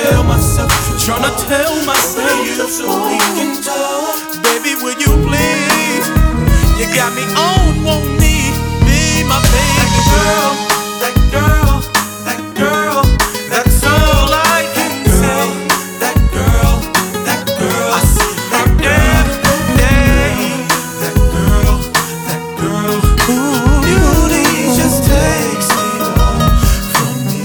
tell myself, tryna tell myself you so we can talk. Baby, will you please? You got me on, won't me be my baby girl? That girl, that girl, That's all I can say. that girl, that girl, I see that every day. that girl, that girl. Ooh, Beauty just takes it all from me.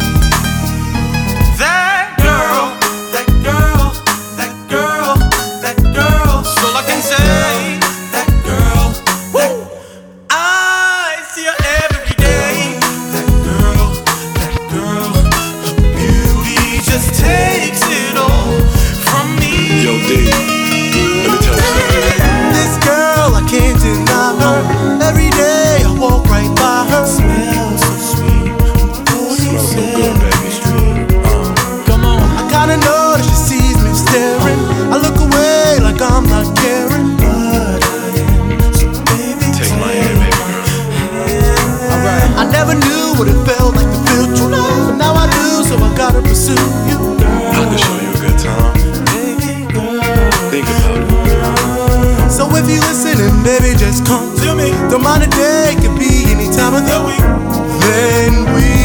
that girl, That girl, that girl, that girl. that's all I can say. That girl, Woo! I see her every day. that girl, that girl. Beauty just takes it all from me. Yo, D, let me tell you something. This girl, I can't deny her. Every day I walk right by her. Smells so sweet. Smells so good, baby. Come on. I kinda know that she sees me staring. I look away like I'm not caring, but I am. So baby, Take my hand, baby girl. Alright. I never knew what it felt like to feel true love, but now I do, so I gotta pursue you, I can show you a good time. baby girl. Think about it. So if you listening, baby, just come to me. Don't mind a day, could be any time of the week. Then we